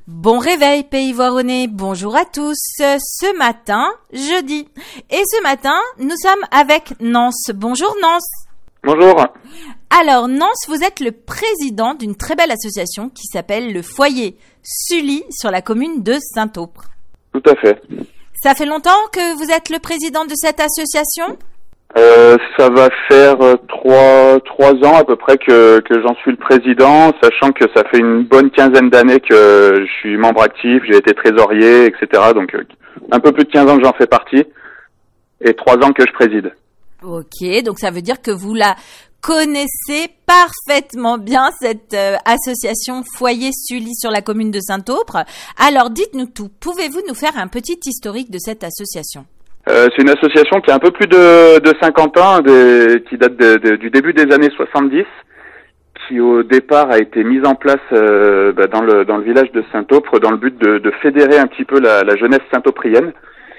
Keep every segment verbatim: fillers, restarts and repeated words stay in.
Bon réveil Pays Voironnais, bonjour à tous. Ce matin, jeudi. Et ce matin, nous sommes avec Nance. Bonjour Nance. Bonjour. Alors Nance, vous êtes le président d'une très belle association qui s'appelle le Foyer Sully sur la commune de Saint-Aupre. Tout à fait. Ça fait longtemps que vous êtes le président de cette association ? Euh, ça va faire euh, trois trois ans à peu près que que j'en suis le président, sachant que ça fait une bonne quinzaine d'années que je suis membre actif, j'ai été trésorier, et cetera. Donc euh, un peu plus de quinze ans que j'en fais partie et trois ans que je préside. Ok, donc ça veut dire que vous la connaissez parfaitement bien, cette euh, association Foyer Sully sur la commune de Saint-Aupre. Alors dites-nous tout, pouvez-vous nous faire un petit historique de cette association ? Euh, c'est une association qui a un peu plus de, de cinquante ans, des, qui date de, de, du début des années soixante-dix, qui au départ a été mise en place euh, bah, dans le dans le village de Saint-Aupre dans le but de, de fédérer un petit peu la, la jeunesse saint-auprienne,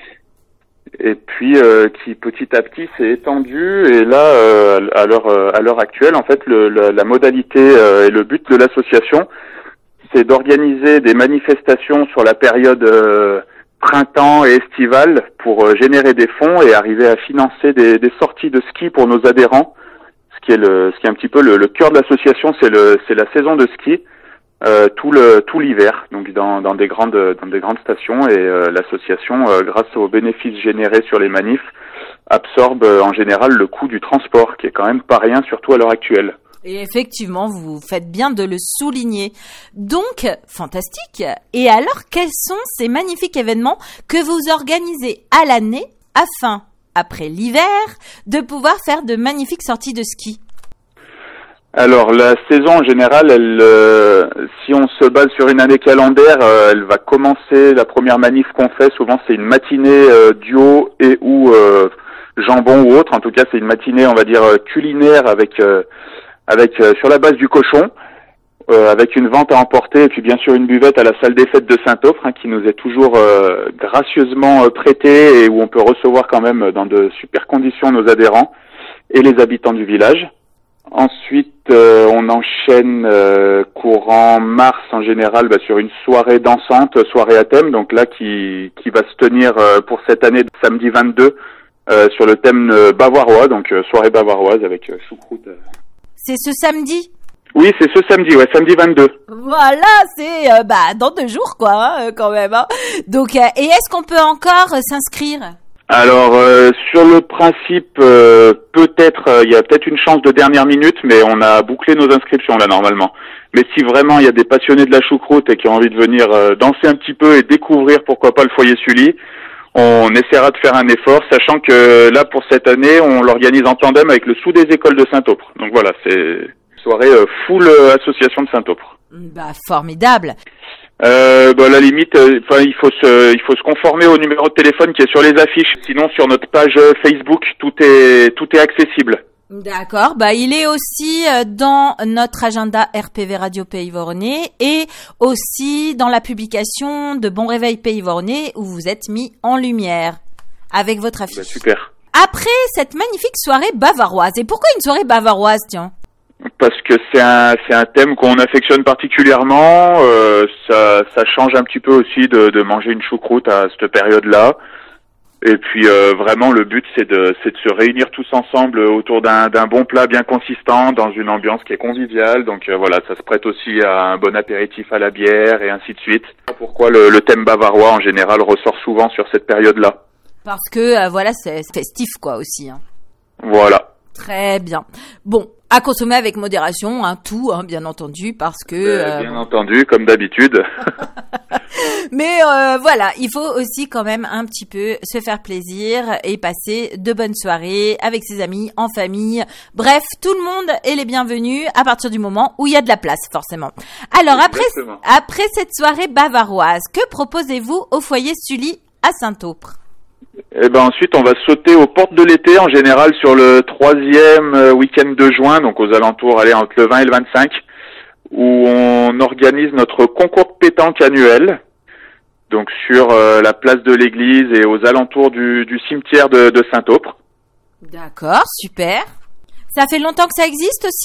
et puis euh, qui petit à petit s'est étendue. Et là, euh, à l'heure à l'heure actuelle, en fait, le, la, la modalité euh, et le but de l'association, c'est d'organiser des manifestations sur la période euh, printemps et estival pour euh, générer des fonds et arriver à financer des, des sorties de ski pour nos adhérents. Ce qui est le, ce qui est un petit peu le, le cœur de l'association, c'est le, c'est la saison de ski euh, tout le, tout l'hiver, donc dans, dans des grandes, dans des grandes stations. Et euh, l'association, euh, grâce aux bénéfices générés sur les manifs, absorbe euh, en général le coût du transport, qui est quand même pas rien, surtout à l'heure actuelle. Et effectivement, vous faites bien de le souligner. Donc, fantastique. Et alors, quels sont ces magnifiques événements que vous organisez à l'année afin, après l'hiver, de pouvoir faire de magnifiques sorties de ski ? Alors, la saison en général, elle, euh, si on se base sur une année calendaire, euh, elle va commencer, la première manif qu'on fait, souvent c'est une matinée euh, duo et ou euh, jambon ou autre. En tout cas, c'est une matinée, on va dire, culinaire avec... Euh, avec euh, sur la base du cochon, euh, avec une vente à emporter et puis bien sûr une buvette à la salle des fêtes de Saint-Aupre, hein, qui nous est toujours euh, gracieusement euh, prêtée et où on peut recevoir quand même dans de super conditions nos adhérents et les habitants du village. Ensuite, euh, on enchaîne euh, courant mars en général bah, sur une soirée dansante, soirée à thème, donc là qui qui va se tenir euh, pour cette année samedi vingt-deux euh, sur le thème euh, bavarois, donc euh, soirée bavaroise avec euh, choucroute. Euh. C'est ce samedi ? Oui, c'est ce samedi, ouais, samedi vingt-deux. Voilà, c'est euh, bah dans deux jours quoi, hein, quand même. Hein. Donc, euh, et est-ce qu'on peut encore euh, s'inscrire ? Alors, euh, sur le principe, euh, peut-être, il euh, y a peut-être une chance de dernière minute, mais on a bouclé nos inscriptions là normalement. Mais si vraiment il y a des passionnés de la choucroute et qui ont envie de venir euh, danser un petit peu et découvrir pourquoi pas le Foyer Sully, on essaiera de faire un effort, sachant que là, pour cette année, on l'organise en tandem avec le Sous des écoles de Saint-Aupre. Donc voilà, c'est une soirée euh, full euh, association de Saint-Aupre. Bah, formidable. Euh, bah, à la limite, enfin, euh, il faut se, il faut se conformer au numéro de téléphone qui est sur les affiches. Sinon, sur notre page Facebook, tout est, tout est accessible. D'accord, bah il est aussi dans notre agenda R P V Radio Pays Voironnais et aussi dans la publication de Bon Réveil Pays Voironnais où vous êtes mis en lumière avec votre affiche. Bah, super. Après cette magnifique soirée bavaroise, et pourquoi une soirée bavaroise, tiens ? Parce que c'est un c'est un thème qu'on affectionne particulièrement. Euh, ça ça change un petit peu aussi de de manger une choucroute à cette période-là. Et puis euh, vraiment le but c'est de c'est de se réunir tous ensemble autour d'un d'un bon plat bien consistant dans une ambiance qui est conviviale. Donc euh, voilà, ça se prête aussi à un bon apéritif à la bière et ainsi de suite. Pourquoi le, le thème bavarois en général ressort souvent sur cette période-là ? Parce que euh, voilà, c'est festif quoi aussi. Hein. Voilà. Très bien. Bon, à consommer avec modération, hein, tout, hein, bien entendu, parce que... Euh, bien euh, entendu, comme d'habitude. Mais euh, voilà, il faut aussi quand même un petit peu se faire plaisir et passer de bonnes soirées avec ses amis, en famille. Bref, tout le monde est les bienvenus à partir du moment où il y a de la place, forcément. Alors, après, après cette soirée bavaroise, que proposez-vous au Foyer Sully à Saint-Aupre ? Et ben ensuite on va sauter aux portes de l'été en général sur le troisième week-end de juin, donc aux alentours, allez, entre le vingt et le vingt-cinq, où on organise notre concours de pétanque annuel, donc sur euh, la place de l'église et aux alentours du, du cimetière de, de Saint-Aupre. D'accord, super. Ça fait longtemps que ça existe aussi ?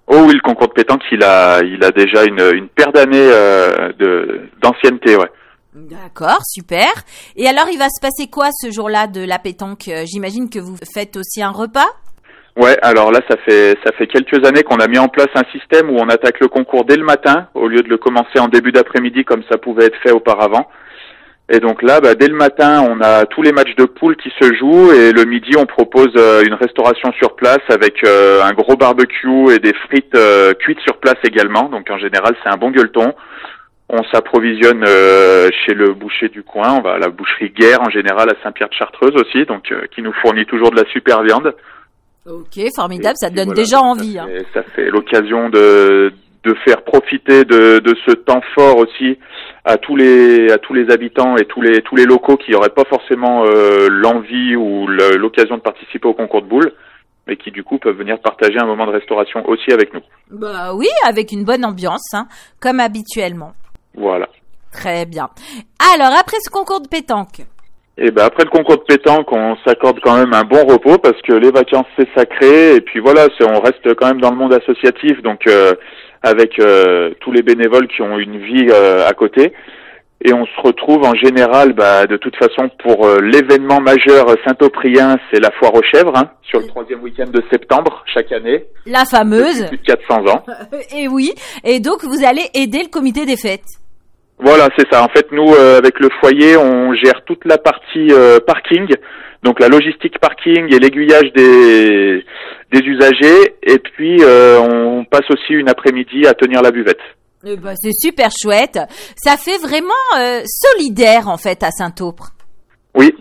Oh oui, le concours de pétanque, il a, il a déjà une, une paire d'années euh, de d'ancienneté, ouais. D'accord, super. Et alors, il va se passer quoi ce jour-là de la pétanque? J'imagine que vous faites aussi un repas? Ouais, alors là, ça fait ça fait quelques années qu'on a mis en place un système où on attaque le concours dès le matin, au lieu de le commencer en début d'après-midi comme ça pouvait être fait auparavant. Et donc là, bah, dès le matin, on a tous les matchs de poule qui se jouent et le midi, on propose euh, une restauration sur place avec euh, un gros barbecue et des frites euh, cuites sur place également. Donc en général, c'est un bon gueuleton. On s'approvisionne euh, chez le boucher du coin. On va à la boucherie Guerre en général à Saint-Pierre-de-Chartreuse aussi, donc euh, qui nous fournit toujours de la super viande. Ok, formidable, ça Et te donne voilà, déjà envie. Ça hein. fait, ça fait l'occasion de de faire profiter de, de ce temps fort aussi à tous les à tous les habitants et tous les tous les locaux qui n'auraient pas forcément euh, l'envie ou le, l'occasion de participer au concours de boules, mais qui du coup peuvent venir partager un moment de restauration aussi avec nous. Bah oui, avec une bonne ambiance, hein, comme habituellement. Voilà. Très bien. Alors, après ce concours de pétanque. Et ben après le concours de pétanque, on s'accorde quand même un bon repos parce que les vacances c'est sacré et puis voilà, c'est, on reste quand même dans le monde associatif, donc euh, avec euh, tous les bénévoles qui ont une vie euh, à côté. Et on se retrouve en général, bah, de toute façon, pour euh, l'événement majeur saint-oprien, c'est la foire aux chèvres, hein, sur le troisième week-end de septembre chaque année. La fameuse. Depuis plus de quatre cents ans. Et oui. Et donc, vous allez aider le comité des fêtes. Voilà, c'est ça. En fait, nous, euh, avec le foyer, on gère toute la partie euh, parking, donc la logistique parking et l'aiguillage des des usagers. Et puis, euh, on passe aussi une après-midi à tenir la buvette. Eh ben, c'est super chouette. Ça fait vraiment euh, solidaire, en fait, à Saint-Aupre. Oui.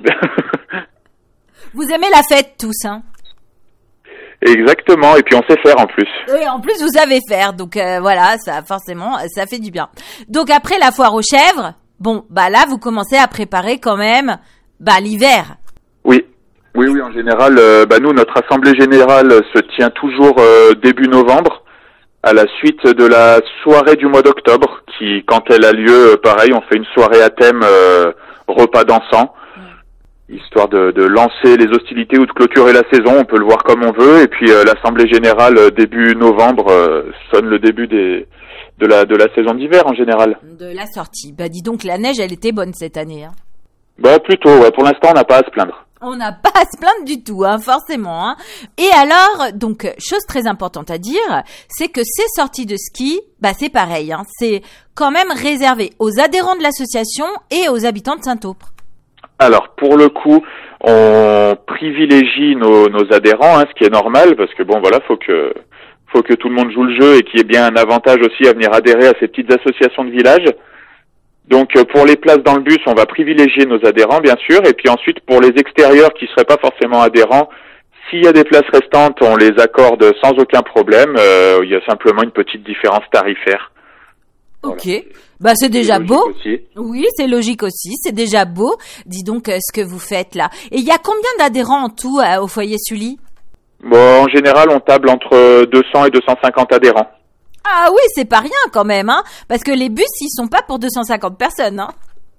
Vous aimez la fête tous, hein? Exactement. Et puis, on sait faire en plus. Et en plus, vous savez faire. Donc, euh, voilà, ça, forcément, ça fait du bien. Donc, après la foire aux chèvres, bon, bah là, vous commencez à préparer quand même, bah, l'hiver. Oui. Oui, oui, en général, euh, bah, nous, notre assemblée générale se tient toujours euh, début novembre, à la suite de la soirée du mois d'octobre, qui, quand elle a lieu, pareil, on fait une soirée à thème euh, repas dansant, mmh. histoire de, de lancer les hostilités ou de clôturer la saison. On peut le voir comme on veut. Et puis euh, l'assemblée générale euh, début novembre euh, sonne le début des de la de la saison d'hiver en général. De la sortie. Bah dis donc, la neige, elle était bonne cette année. Hein. Bah plutôt. Ouais. Pour l'instant, on n'a pas à se plaindre. On n'a pas à se plaindre du tout, hein, forcément. Hein. Et alors, donc, chose très importante à dire, c'est que ces sorties de ski, bah c'est pareil, hein, c'est quand même réservé aux adhérents de l'association et aux habitants de Saint-Aupre. Alors, pour le coup, on privilégie nos, nos adhérents, hein, ce qui est normal, parce que bon, voilà, faut que faut que tout le monde joue le jeu et qu'il y ait bien un avantage aussi à venir adhérer à ces petites associations de village. Donc pour les places dans le bus, on va privilégier nos adhérents, bien sûr, et puis ensuite pour les extérieurs qui seraient pas forcément adhérents, s'il y a des places restantes, on les accorde sans aucun problème. Euh, il y a simplement une petite différence tarifaire. Ok, voilà. Bah c'est déjà c'est beau. Aussi. Oui, c'est logique aussi, c'est déjà beau. Dis donc euh, ce que vous faites là. Et il y a combien d'adhérents en tout euh, au foyer Sully? Bon, en général, on table entre deux cents et deux cent cinquante adhérents. Ah oui, c'est pas rien quand même, hein, parce que les bus, ils sont pas pour deux cent cinquante personnes, hein.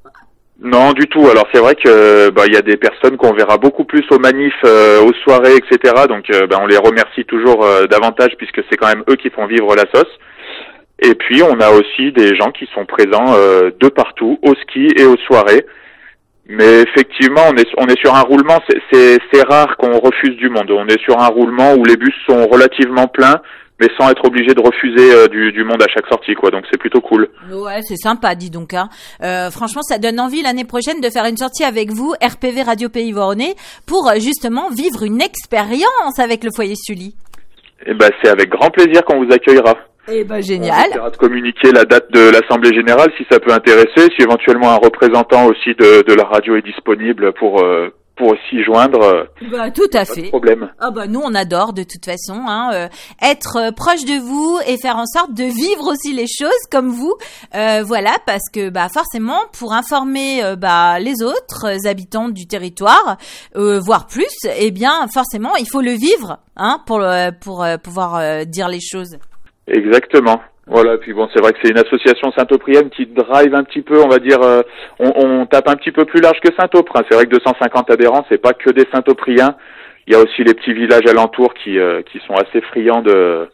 Non, du tout. Alors c'est vrai que bah il y a des personnes qu'on verra beaucoup plus aux manifs, euh, aux soirées, et cetera. Donc euh, bah, on les remercie toujours euh, davantage puisque c'est quand même eux qui font vivre la sauce. Et puis on a aussi des gens qui sont présents euh, de partout, au ski et aux soirées. Mais effectivement, on est on est sur un roulement. C'est c'est, c'est rare qu'on refuse du monde. On est sur un roulement où les bus sont relativement pleins, mais sans être obligé de refuser euh, du, du monde à chaque sortie, quoi. Donc c'est plutôt cool. Ouais, c'est sympa, dis donc. Hein. Euh, franchement, ça donne envie l'année prochaine de faire une sortie avec vous, R P V Radio Pays Voronezh, pour euh, justement vivre une expérience avec le foyer Sully. Eh ben, c'est avec grand plaisir qu'on vous accueillera. Eh ben, génial. On essaiera de communiquer la date de l'Assemblée Générale si ça peut intéresser, si éventuellement un représentant aussi de, de la radio est disponible pour... Euh, pour s'y joindre. Bah, tout à pas fait. De problème. Ah bah nous on adore de toute façon hein, euh, être euh, proche de vous et faire en sorte de vivre aussi les choses comme vous. Euh, voilà parce que bah forcément pour informer euh, bah les autres euh, habitants du territoire, euh, voire plus, eh bien forcément il faut le vivre hein pour euh, pour euh, pouvoir euh, dire les choses. Exactement. Voilà, puis bon, c'est vrai que c'est une association saint-oprienne qui drive un petit peu, on va dire, euh, on, on tape un petit peu plus large que Saint-Aupre. Hein. C'est vrai que deux cent cinquante adhérents, c'est pas que des saint-opriens. Il y a aussi les petits villages alentours qui euh, qui sont assez friands de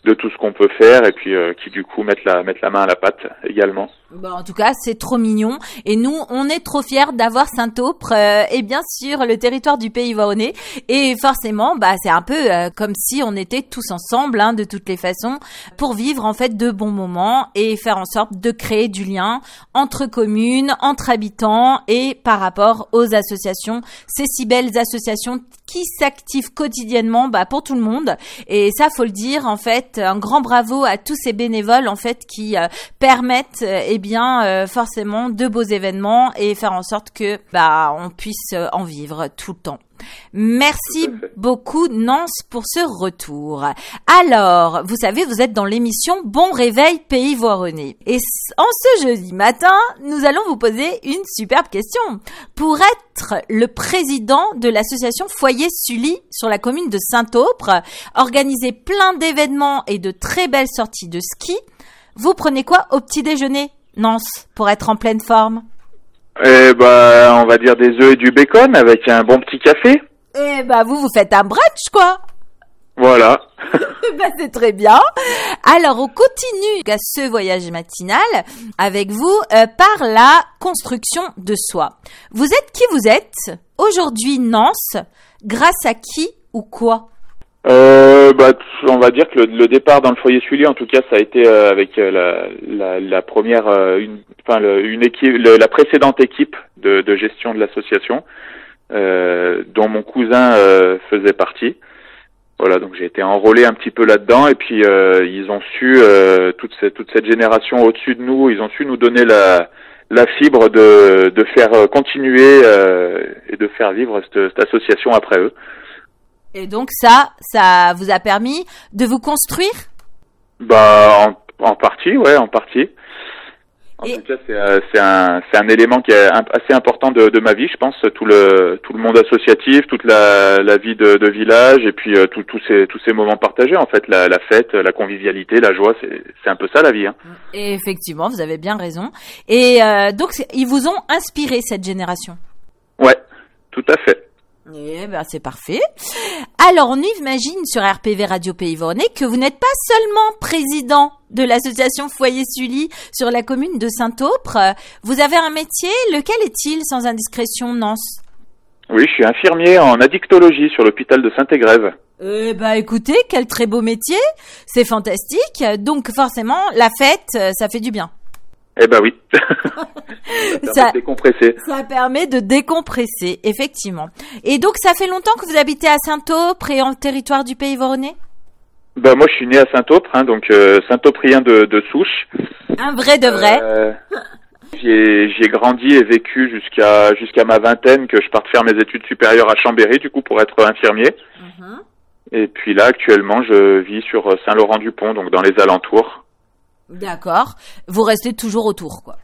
de tout ce qu'on peut faire et puis euh, qui du coup mettent la mettent la main à la pâte également. Bon, en tout cas, c'est trop mignon. Et nous, on est trop fiers d'avoir Saint-Aupre euh, et bien sûr le territoire du Pays Voironnais. Et forcément, bah c'est un peu euh, comme si on était tous ensemble, hein, de toutes les façons, pour vivre en fait de bons moments et faire en sorte de créer du lien entre communes, entre habitants et par rapport aux associations. Ces si belles associations qui s'activent quotidiennement, bah pour tout le monde. Et ça, faut le dire, en fait, un grand bravo à tous ces bénévoles en fait qui euh, permettent euh, eh bien euh, forcément de beaux événements et faire en sorte que bah on puisse euh, en vivre tout le temps. Merci beaucoup Nance pour ce retour. Alors, vous savez, vous êtes dans l'émission Bon Réveil Pays Voironnais. Et en ce jeudi matin, nous allons vous poser une superbe question. Pour être le président de l'association Foyer Sully sur la commune de Saint-Aupre, organiser plein d'événements et de très belles sorties de ski, vous prenez quoi au petit déjeuner, Nance, pour être en pleine forme? Eh ben, on va dire des œufs et du bacon avec un bon petit café. Eh ben, vous, vous faites un brunch, quoi. Voilà. Ben, c'est très bien. Alors, on continue à ce voyage matinal avec vous euh, par la construction de soi. Vous êtes qui vous êtes aujourd'hui, Nance, grâce à qui ou quoi? Euh, bah, on va dire que le, le départ dans le foyer Sully, en tout cas, ça a été euh, avec euh, la, la, la première, euh, une, enfin, le, une équipe, le, la précédente équipe de, de gestion de l'association, euh, dont mon cousin euh, faisait partie. Voilà, donc j'ai été enrôlé un petit peu là-dedans, et puis euh, ils ont su, euh, toute cette, toute cette génération au-dessus de nous, ils ont su nous donner la, la fibre de, de faire continuer euh, et de faire vivre cette, cette association après eux. Et donc ça, ça vous a permis de vous construire? Bah, en, en partie, ouais, en partie. En Et... tout cas, c'est, euh, c'est un, c'est un élément qui est un, assez important de, de ma vie, je pense. Tout le, tout le monde associatif, toute la, la vie de, de village, et puis euh, tous tous ces, tous ces moments partagés. En fait, la, la fête, la convivialité, la joie, c'est, c'est un peu ça la vie. Hein. Et effectivement, vous avez bien raison. Et euh, donc, ils vous ont inspiré cette génération? Ouais, tout à fait. Eh ben, c'est parfait. Alors, on imagine sur R P V Radio Pays Voironnais que vous n'êtes pas seulement président de l'association Foyer Sully sur la commune de Saint-Aupre. Vous avez un métier, lequel est-il, sans indiscrétion, Nance? Oui, je suis infirmier en addictologie sur l'hôpital de Saint-Égrève. Eh ben, écoutez, quel très beau métier. C'est fantastique. Donc, forcément, la fête, ça fait du bien. Eh ben oui, ça, ça, de décompresser. Ça permet de décompresser, effectivement. Et donc, ça fait longtemps que vous habitez à Saint-Aupre et en territoire du Pays Voironnais? Ben moi, je suis né à Saint-Aupre, hein, donc euh, Saint-Auprien de, de souche. Un vrai de vrai. Euh, j'ai, j'ai grandi et vécu jusqu'à jusqu'à ma vingtaine, que je parte faire mes études supérieures à Chambéry, du coup, pour être infirmier. Mm-hmm. Et puis là, actuellement, je vis sur Saint-Laurent-du-Pont, donc dans les alentours. D'accord. Vous restez toujours autour, quoi.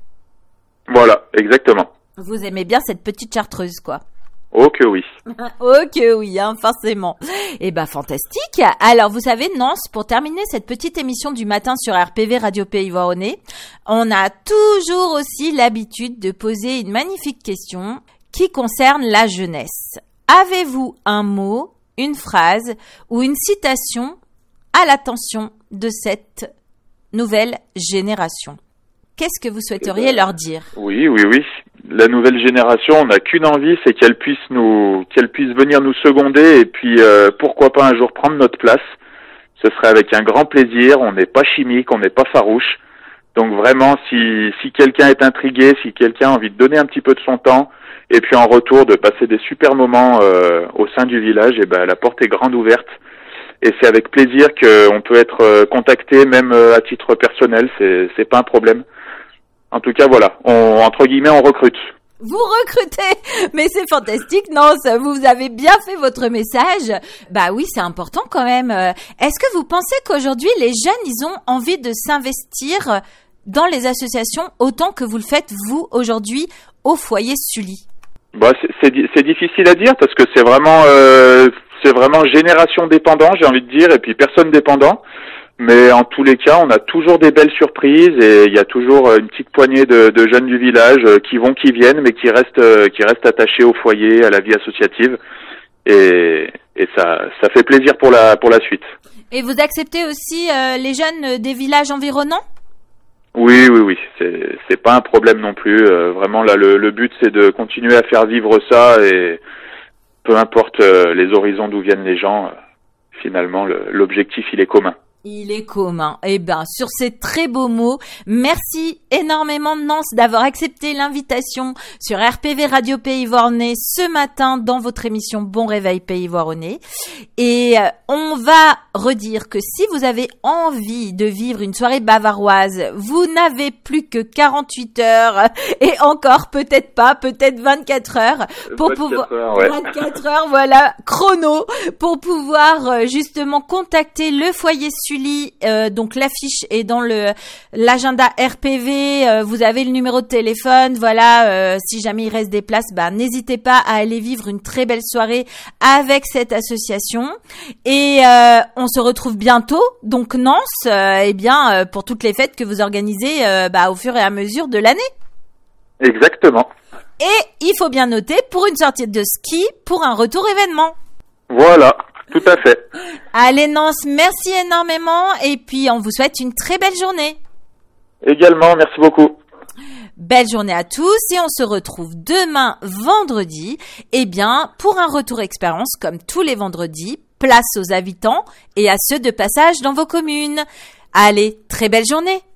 Voilà, exactement. Vous aimez bien cette petite chartreuse, quoi. Oh que oui. Oh que oui, hein, forcément. Eh ben, fantastique. Alors, vous savez, Nance, pour terminer cette petite émission du matin sur R P V Radio Pays Voironnais, on a toujours aussi l'habitude de poser une magnifique question qui concerne la jeunesse. Avez-vous un mot, une phrase ou une citation à l'attention de cette nouvelle génération? Qu'est-ce que vous souhaiteriez eh ben, leur dire? Oui, oui, oui. La nouvelle génération, on n'a qu'une envie, c'est qu'elle puisse nous, qu'elle puisse venir nous seconder et puis euh, pourquoi pas un jour prendre notre place. Ce serait avec un grand plaisir. On n'est pas chimique, on n'est pas farouche. Donc vraiment, si si quelqu'un est intrigué, si quelqu'un a envie de donner un petit peu de son temps et puis en retour de passer des super moments euh, au sein du village, et ben la porte est grande ouverte. Et c'est avec plaisir qu'on peut être contacté, même à titre personnel, c'est c'est pas un problème. En tout cas, voilà, on, entre guillemets, on recrute. Vous recrutez, mais c'est fantastique, non, ça, vous avez bien fait votre message. Bah oui, c'est important quand même. Est-ce que vous pensez qu'aujourd'hui, les jeunes, ils ont envie de s'investir dans les associations autant que vous le faites, vous, aujourd'hui, au foyer Sully? Bah, c'est, c'est, c'est difficile à dire parce que c'est vraiment, euh, c'est vraiment génération dépendant, j'ai envie de dire, et puis personne dépendant. Mais en tous les cas, on a toujours des belles surprises et il y a toujours une petite poignée de, de jeunes du village qui vont, qui viennent, mais qui restent, qui restent attachés au foyer, à la vie associative. Et, et ça, ça fait plaisir pour la, pour la suite. Et vous acceptez aussi euh, les jeunes des villages environnants ? Oui, oui, oui, c'est c'est pas un problème non plus. Euh, vraiment, là, le, le but, c'est de continuer à faire vivre ça et peu importe euh, les horizons d'où viennent les gens, euh, finalement, le, l'objectif, il est commun. Il est commun. Eh ben, sur ces très beaux mots, merci énormément Nance d'avoir accepté l'invitation sur R P V Radio Pays Voironnais ce matin dans votre émission Bon Réveil Pays Voironnais. Et euh, on va redire que si vous avez envie de vivre une soirée bavaroise, vous n'avez plus que quarante-huit heures et encore peut-être pas, peut-être vingt-quatre heures pour pouvoir heures, ouais. vingt-quatre heures, voilà, chrono pour pouvoir euh, justement contacter le foyer Sully, euh, donc l'affiche est dans le l'agenda R P V, euh, vous avez le numéro de téléphone, voilà, euh, si jamais il reste des places, bah n'hésitez pas à aller vivre une très belle soirée avec cette association et euh, on se retrouve bientôt, donc Nance, euh, eh bien euh, pour toutes les fêtes que vous organisez euh, bah, au fur et à mesure de l'année. Exactement. Et il faut bien noter pour une sortie de ski, pour un retour événement. Voilà. Tout à fait. Allez Nance, merci énormément et puis on vous souhaite une très belle journée. Également, merci beaucoup. Belle journée à tous et on se retrouve demain vendredi, eh bien pour un retour expérience comme tous les vendredis, place aux habitants et à ceux de passage dans vos communes. Allez, très belle journée.